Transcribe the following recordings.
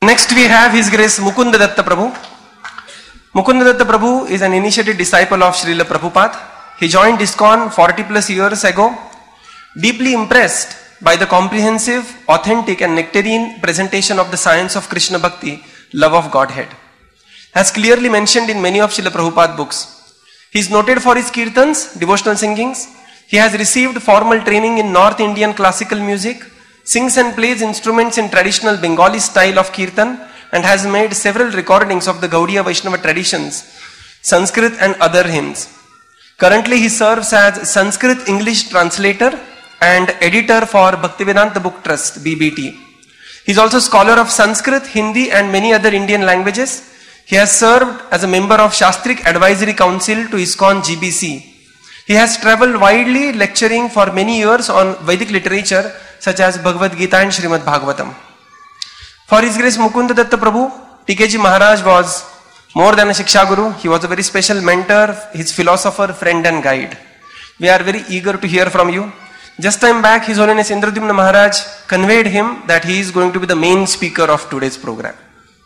Next we have His Grace Mukunda Datta Prabhu. Mukunda Datta Prabhu is an initiated disciple of Srila Prabhupada. He joined ISKCON 40 plus years ago, deeply impressed by the comprehensive, authentic and nectarine presentation of the science of Krishna Bhakti, love of Godhead. As clearly mentioned in many of Srila Prabhupada books. He is noted for his kirtans, devotional singings. He has received formal training in North Indian classical music, sings and plays instruments in traditional Bengali style of kirtan, and has made several recordings of the Gaudiya Vaishnava traditions, Sanskrit and other hymns. Currently he serves as Sanskrit English translator and editor for Bhaktivedanta Book Trust, BBT. He is also scholar of Sanskrit, Hindi and many other Indian languages. He has served as a member of Shastric Advisory Council to ISKCON GBC. He has travelled widely lecturing for many years on Vedic literature such as Bhagavad Gita and Srimad Bhagavatam. For His Grace Mukunda Datta Prabhu, TKG Maharaj was more than a Shiksha Guru. He was a very special mentor, his philosopher, friend and guide. We are very eager to hear from you. Just time back, His Holiness Indradyumna Maharaj conveyed him that he is going to be the main speaker of today's program.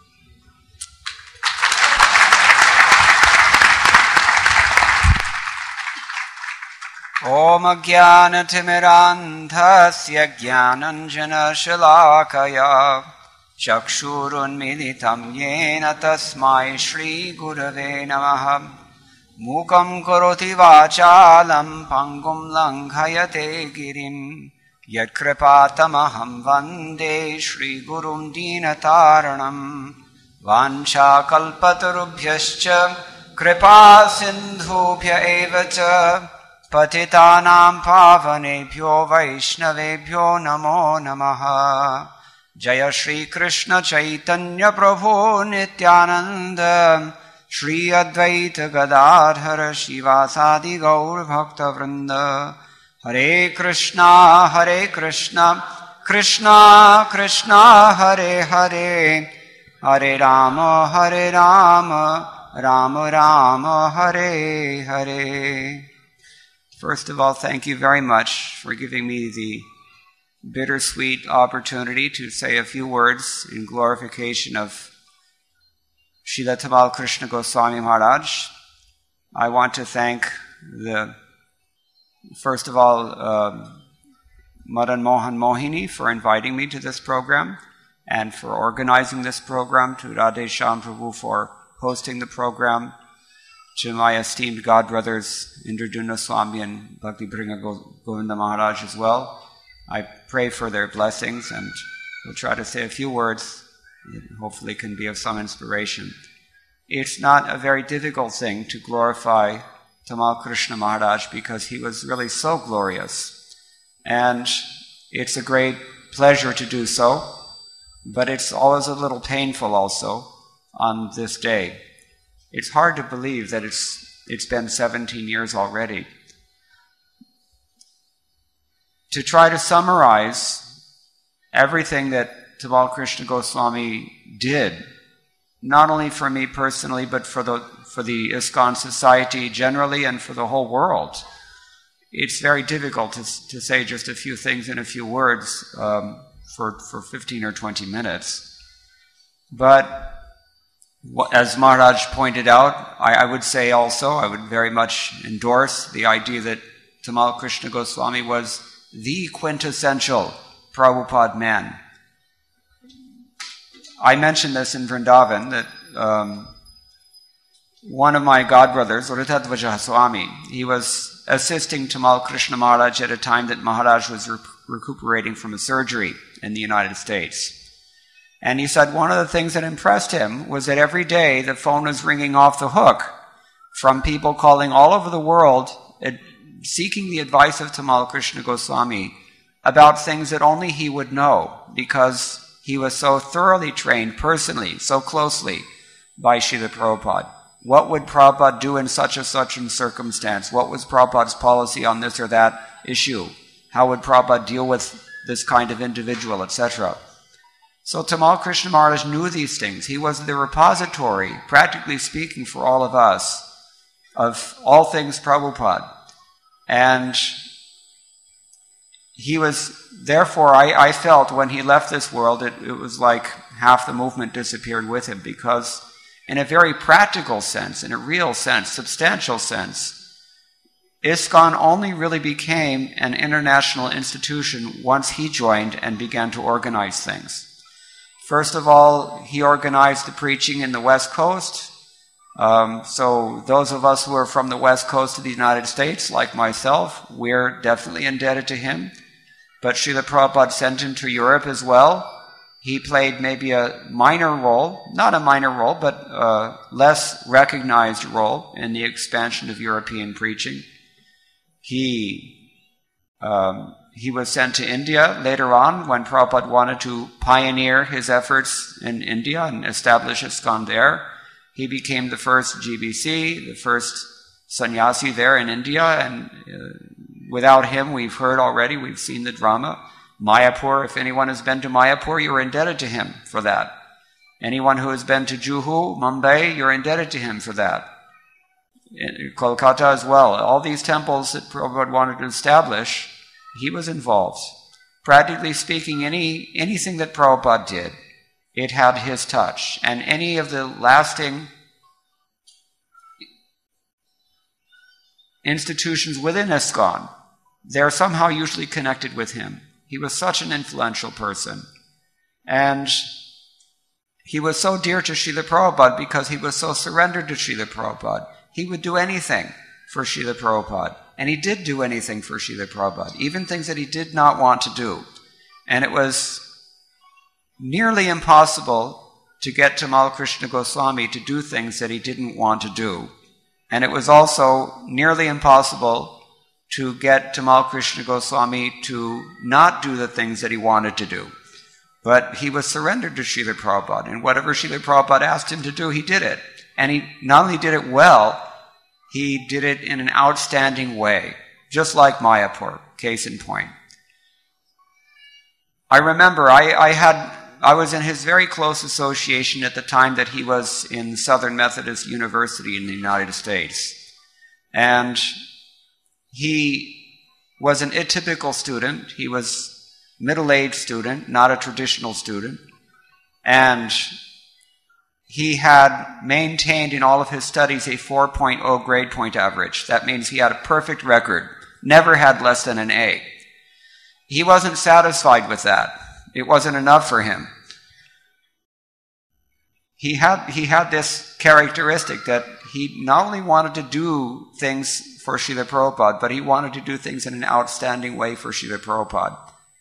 Om Jnanatimirandhasya Jnananjana Shalakaya Chakshurunmilitam Yena Tasmai Shri Gurave Namaha Mukam Karoti Vachalam Pangum Langhayate Girim Yat Kripatamaham Vande Shri Gurum Dinataranam Vancha Kalpatarubhyascha Kripa Sindhubhya Evacha Patitanam Pavanebhyo Vaishnavebhyo Namo Namaha Jaya Shri Krishna Chaitanya Prabhu Nityananda Shri Advaita Gadadhara Shivasadi Gaur Bhakta Vrinda Hare Krishna Krishna Krishna Hare Hare Hare Rama Rama Rama Hare Hare. First of all, thank you very much for giving me the bittersweet opportunity to say a few words in glorification of Srila Tamal Krishna Goswami Maharaj. I want to thank first of all, Madan Mohan Mohini for inviting me to this program and for organizing this program, to Radhe Shyam Prabhu for hosting the program, to my esteemed godbrothers Indradyumna Swami and Bhakti Bhringa Govinda Maharaj as well. I pray for their blessings and will try to say a few words that hopefully can be of some inspiration. It's not a very difficult thing to glorify Tamal Krishna Maharaj because he was really so glorious. And it's a great pleasure to do so, but it's always a little painful also on this day. It's hard to believe that it's been 17 years already. To try to summarize everything that Tamal Krishna Goswami did, not only for me personally, but for the ISKCON society generally and for the whole world, it's very difficult to say just a few things in a few words for 15 or 20 minutes. But as Maharaj pointed out, I would say also, I would very much endorse the idea that Tamal Krishna Goswami was the quintessential Prabhupada man. I mentioned this in Vrindavan, that one of my godbrothers, Uritadvaja Swami, he was assisting Tamal Krishna Maharaj at a time that Maharaj was recuperating from a surgery in the United States. And he said one of the things that impressed him was that every day the phone was ringing off the hook from people calling all over the world seeking the advice of Tamal Krishna Goswami about things that only he would know because he was so thoroughly trained personally, so closely by Srila Prabhupada. What would Prabhupada do in such and such a circumstance? What was Prabhupada's policy on this or that issue? How would Prabhupada deal with this kind of individual, etc.? So Tamal Krishna Maharaj knew these things. He was the repository, practically speaking, for all of us, of all things Prabhupada. And he was, therefore, I felt when he left this world, it was like half the movement disappeared with him, because in a very practical sense, in a real sense, substantial sense, ISKCON only really became an international institution once he joined and began to organize things. First of all, he organized the preaching in the West Coast. So those of us who are from the West Coast of the United States, like myself, we're definitely indebted to him. But Srila Prabhupada sent him to Europe as well. He played maybe a minor role, not a minor role, but a less recognized role in the expansion of European preaching. He was sent to India later on when Prabhupada wanted to pioneer his efforts in India and establish ISKCON there. He became the first GBC, the first sannyasi there in India, and without him, we've heard already, we've seen the drama. Mayapur, if anyone has been to Mayapur, you're indebted to him for that. Anyone who has been to Juhu, Mumbai, you're indebted to him for that. In Kolkata as well. All these temples that Prabhupada wanted to establish, he was involved. Practically speaking, anything that Prabhupada did, it had his touch. And any of the lasting institutions within ISKCON, they're somehow usually connected with him. He was such an influential person. And he was so dear to Srila Prabhupada because he was so surrendered to Srila Prabhupada. He would do anything for Srila Prabhupada. And he did do anything for Srila Prabhupada, even things that he did not want to do. And it was nearly impossible to get Tamal Krishna Goswami to do things that he didn't want to do. And it was also nearly impossible to get Tamal Krishna Goswami to not do the things that he wanted to do. But he was surrendered to Srila Prabhupada, and whatever Srila Prabhupada asked him to do, he did it. And he not only did it well, he did it in an outstanding way, just like Mayapur, case in point. I remember I was in his very close association at the time that he was in Southern Methodist University in the United States. And he was an atypical student. He was a middle-aged student, not a traditional student. And he had maintained in all of his studies a 4.0 grade point average. That means he had a perfect record, never had less than an A. He wasn't satisfied with that. It wasn't enough for him. He had this characteristic that he not only wanted to do things for Srila Prabhupada, but he wanted to do things in an outstanding way for Srila Prabhupada.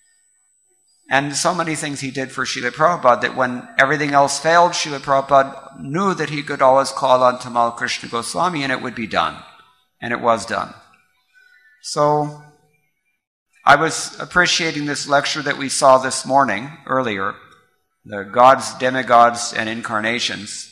And so many things he did for Srila Prabhupada that when everything else failed, Srila Prabhupada knew that he could always call on Tamal Krishna Goswami and it would be done. And it was done. So I was appreciating this lecture that we saw this morning, earlier, the gods, demigods, and incarnations.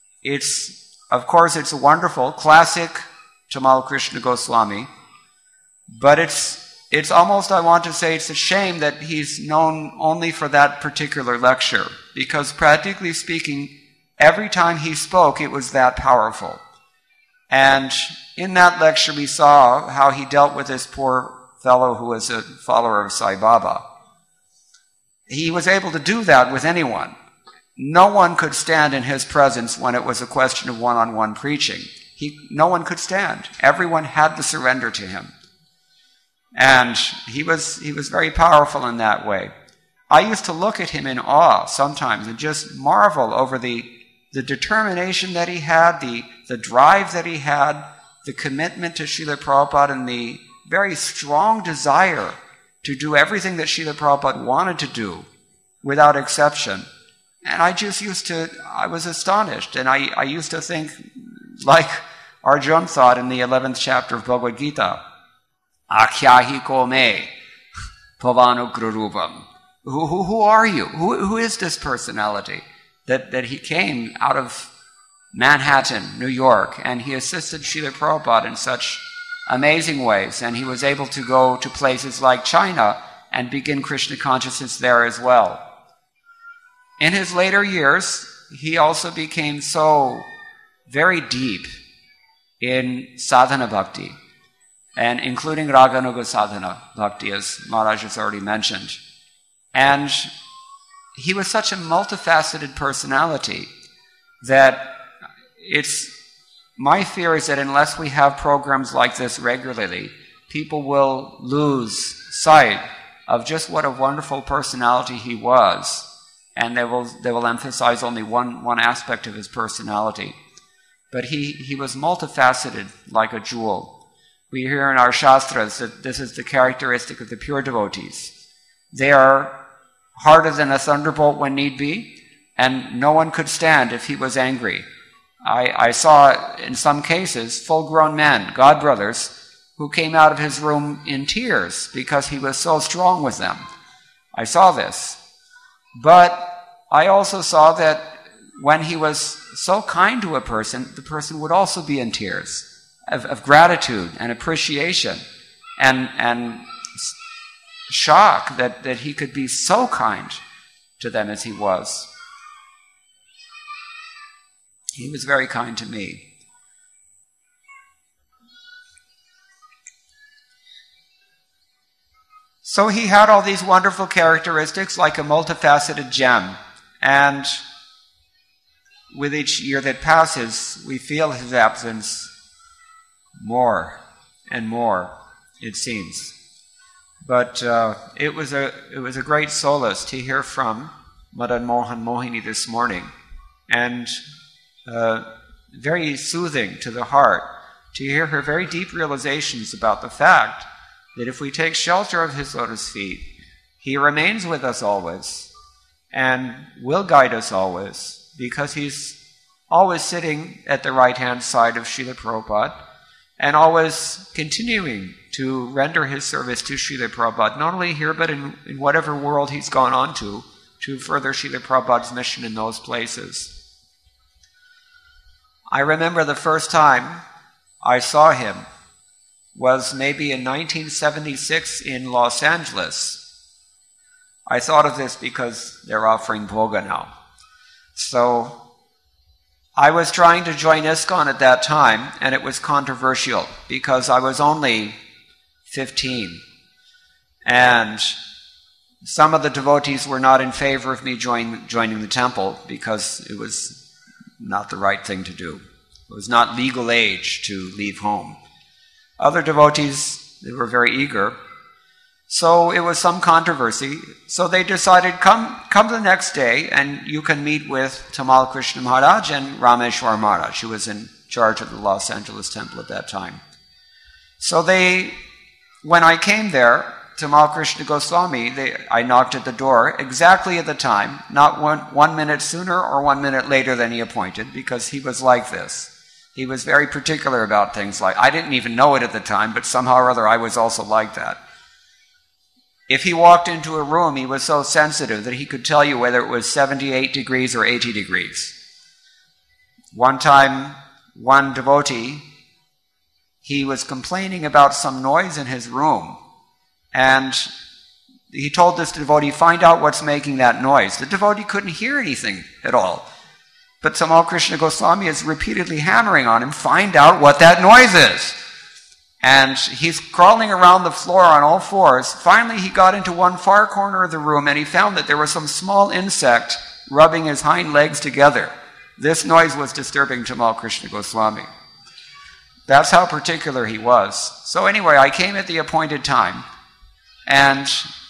Of course, it's a wonderful, classic Tamal Krishna Goswami, but it's almost, I want to say, it's a shame that he's known only for that particular lecture, because practically speaking, every time he spoke, it was that powerful. And in that lecture, we saw how he dealt with this poor fellow who was a follower of Sai Baba. He was able to do that with anyone. No one could stand in his presence when it was a question of one-on-one preaching. No one could stand. Everyone had to surrender to him. And he was very powerful in that way. I used to look at him in awe sometimes and just marvel over the determination that he had, the drive that he had, the commitment to Srila Prabhupada, and the very strong desire to do everything that Srila Prabhupada wanted to do without exception. And I was astonished. And I used to think, like Arjuna thought in the 11th chapter of Bhagavad Gita, Akhyahi ko me, Pavanugrurupam. Who are you? Who is this personality? That he came out of Manhattan, New York, and he assisted Srila Prabhupada in such amazing ways. And he was able to go to places like China and begin Krishna consciousness there as well. In his later years, he also became so very deep in sadhana bhakti, and including Raganuga sadhana bhakti, as Maharaj has already mentioned. And he was such a multifaceted personality that my fear is that unless we have programs like this regularly, people will lose sight of just what a wonderful personality he was, and they will emphasize only one aspect of his personality. But he was multifaceted like a jewel. We hear in our Shastras that this is the characteristic of the pure devotees. They are harder than a thunderbolt when need be, and no one could stand if he was angry. I saw, in some cases, full-grown men, godbrothers, who came out of his room in tears because he was so strong with them. I saw this. But I also saw that when he was so kind to a person, the person would also be in tears of gratitude and appreciation and shock that he could be so kind to them as he was. He was very kind to me. So he had all these wonderful characteristics like a multifaceted gem. And with each year that passes, we feel his absence more and more, it seems. But it was a great solace to hear from Madan Mohan Mohini this morning, and very soothing to the heart to hear her very deep realizations about the fact that if we take shelter of his lotus feet, he remains with us always and will guide us always, because he's always sitting at the right-hand side of Srila Prabhupada and always continuing to render his service to Srila Prabhupada, not only here but in whatever world he's gone on to further Srila Prabhupada's mission in those places. I remember the first time I saw him was maybe in 1976 in Los Angeles. I thought of this because they're offering bhoga now. So I was trying to join ISKCON at that time, and it was controversial because I was only 15. And some of the devotees were not in favor of me joining the temple because it was not the right thing to do. It was not legal age to leave home. Other devotees, they were very eager. So it was some controversy. So they decided, come the next day and you can meet with Tamal Krishna Maharaj and Rameshwar Maharaj, who was in charge of the Los Angeles temple at that time. So when I came there, Tamal Krishna Goswami, I knocked at the door exactly at the time, not one minute sooner or 1 minute later than he appointed, because he was like this. He was very particular about things like, I didn't even know it at the time, but somehow or other I was also like that. If he walked into a room, he was so sensitive that he could tell you whether it was 78 degrees or 80 degrees. One time, one devotee, he was complaining about some noise in his room. And he told this devotee, find out what's making that noise. The devotee couldn't hear anything at all. But Tamal Krishna Goswami is repeatedly hammering on him, find out what that noise is. And he's crawling around the floor on all fours. Finally, he got into one far corner of the room and he found that there was some small insect rubbing his hind legs together. This noise was disturbing Tamal Krishna Goswami. That's how particular he was. So anyway, I came at the appointed time. And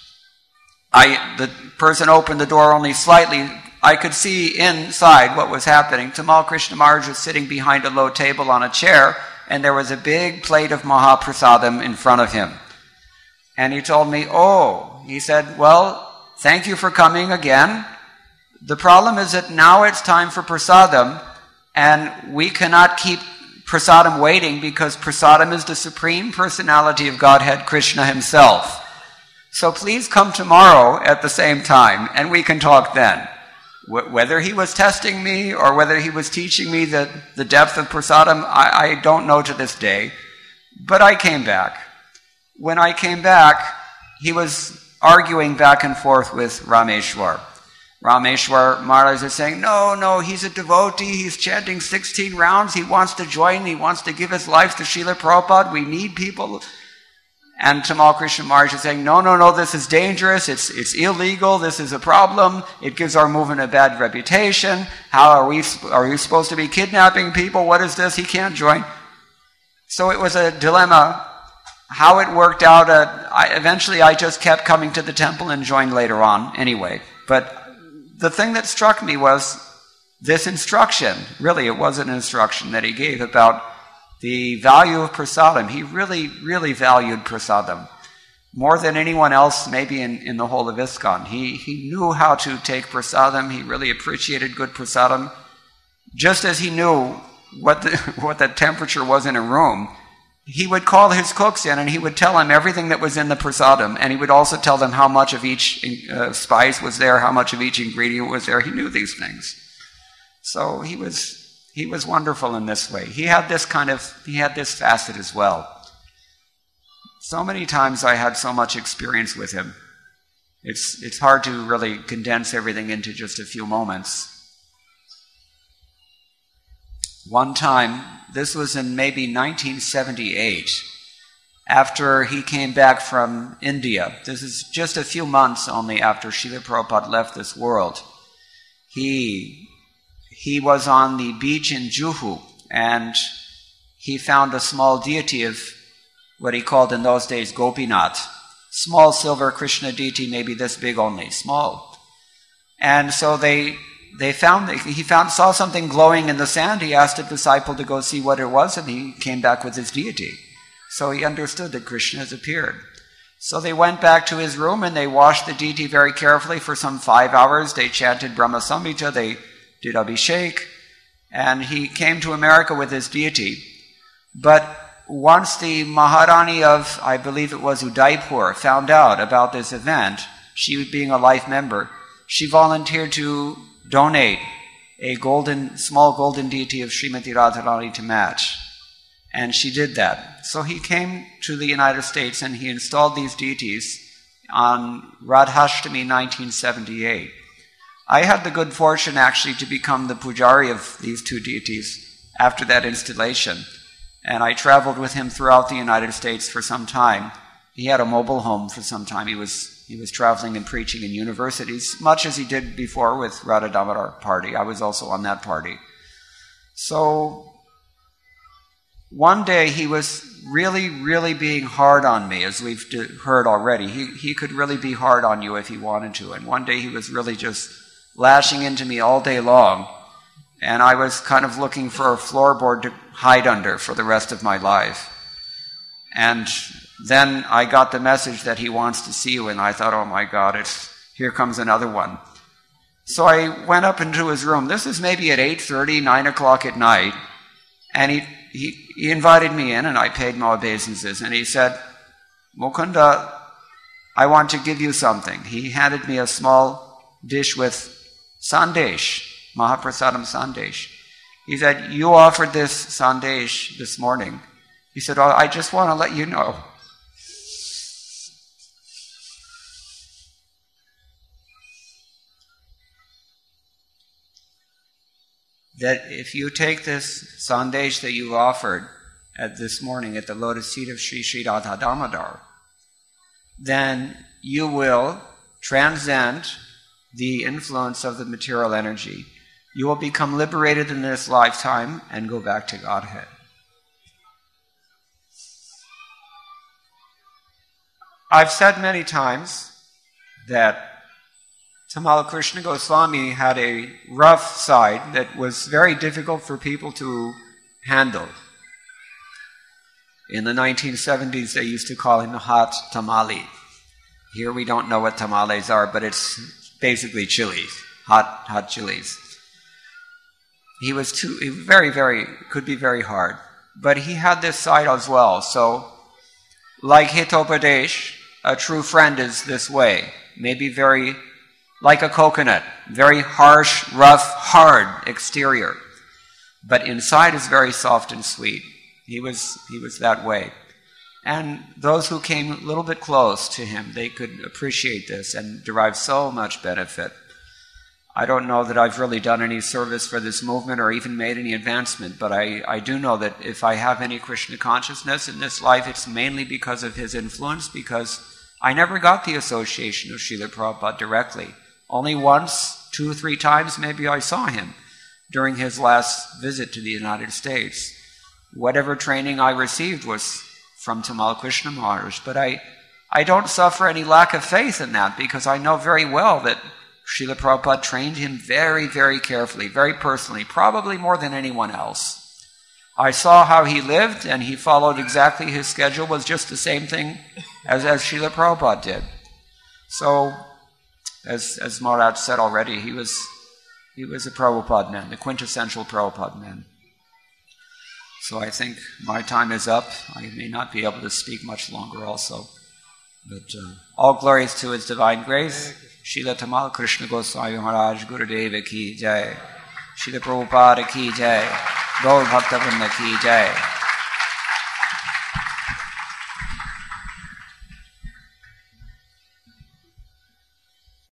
the person opened the door only slightly. I could see inside what was happening. Tamal Krishna Maharaj was sitting behind a low table on a chair, and there was a big plate of Mahaprasadam in front of him. And he told me, he said, well, thank you for coming again. The problem is that now it's time for prasadam, and we cannot keep prasadam waiting because prasadam is the Supreme Personality of Godhead, Krishna himself. So please come tomorrow at the same time, and we can talk then. Whether he was testing me or whether he was teaching me the depth of prasadam, I don't know to this day. But I came back. When I came back, he was arguing back and forth with Rameshwar. Rameshwar Maharaj is saying, no, he's a devotee, he's chanting 16 rounds, he wants to join, he wants to give his life to Srila Prabhupada, we need people. And Tamal Krishna Maharaj is saying, no, this is dangerous, it's illegal, this is a problem, it gives our movement a bad reputation, how are we supposed to be kidnapping people, what is this, he can't join. So it was a dilemma. How it worked out, eventually I just kept coming to the temple and joined later on anyway. But the thing that struck me was this instruction. Really, it was an instruction that he gave about the value of prasadam. He really, really valued prasadam. More than anyone else, maybe in the whole of ISKCON. He knew how to take prasadam. He really appreciated good prasadam. Just as he knew what the temperature was in a room, he would call his cooks in and he would tell them everything that was in the prasadam, and he would also tell them how much of each spice was there, how much of each ingredient was there. He knew these things. So he was wonderful in this way. He had this facet as well. So many times I had so much experience with him. It's hard to really condense everything into just a few moments. One time, this was in maybe 1978, after he came back from India. This is just a few months only after Srila Prabhupada left this world. He was on the beach in Juhu, and he found a small deity of what he called in those days Gopinath. Small silver Krishna deity, maybe this big only, small. And so he saw something glowing in the sand. He asked a disciple to go see what it was, and he came back with his deity. So he understood that Krishna has appeared. So they went back to his room and they washed the deity very carefully for some 5 hours. They chanted Brahma Samhita, they did Abhishek, and he came to America with his deity. But once the Maharani of, I believe it was Udaipur, found out about this event, she being a life member, she volunteered to donate a small golden deity of Srimati Radharani to match. And she did that. So he came to the United States and he installed these deities on Radhashtami 1978. I had the good fortune actually to become the pujari of these two deities after that installation. And I traveled with him throughout the United States for some time. He had a mobile home for some time. He was traveling and preaching in universities, much as he did before with Radha Damodar party. I was also on that party. So one day he was really, really being hard on me, as we've heard already. He could really be hard on you if he wanted to. And one day he was really just lashing into me all day long. And I was kind of looking for a floorboard to hide under for the rest of my life. And then I got the message that he wants to see you, and I thought, oh my God, here comes another one. So I went up into his room. This is maybe at 8:30, 9 o'clock at night. And he invited me in, and I paid my obeisances. And he said, Mukunda, I want to give you something. He handed me a small dish with sandesh, Mahaprasadam sandesh. He said, you offered this sandesh this morning. He said, oh, I just want to let you know that if you take this sandesh that you've offered this morning at the lotus feet of Sri Radha Damodar, then you will transcend the influence of the material energy. You will become liberated in this lifetime and go back to Godhead. I've said many times that Tamal Krishna Goswami had a rough side that was very difficult for people to handle. In the 1970s, they used to call him hot tamale. Here we don't know what tamales are, but it's basically chilies, hot chilies. He was could be very hard. But he had this side as well. So, like Hitopadesh, a true friend is this way. Maybe very like a coconut, very harsh, rough, hard exterior. But inside is very soft and sweet. He was that way. And those who came a little bit close to him, they could appreciate this and derive so much benefit. I don't know that I've really done any service for this movement or even made any advancement, but I do know that if I have any Krishna consciousness in this life, it's mainly because of his influence, because I never got the association of Srila Prabhupada directly. Only once, 2 or 3 times maybe I saw him during his last visit to the United States. Whatever training I received was from Tamal Krishna Maharaj, but I don't suffer any lack of faith in that, because I know very well that Srila Prabhupada trained him very, very carefully, very personally, probably more than anyone else. I saw how he lived, and he followed exactly his schedule, was just the same thing as Srila Prabhupada did. So, as Maharaj said already, he was a Prabhupada man, the quintessential Prabhupada man. So I think my time is up. I may not be able to speak much longer also. But all glories to His Divine Grace. Srila Tamal Krishna Goswami Maharaj Gurudeva Ki Jai. Srila Prabhupada Ki Jai. Gaur Bhakta Vrinda Ki Jai.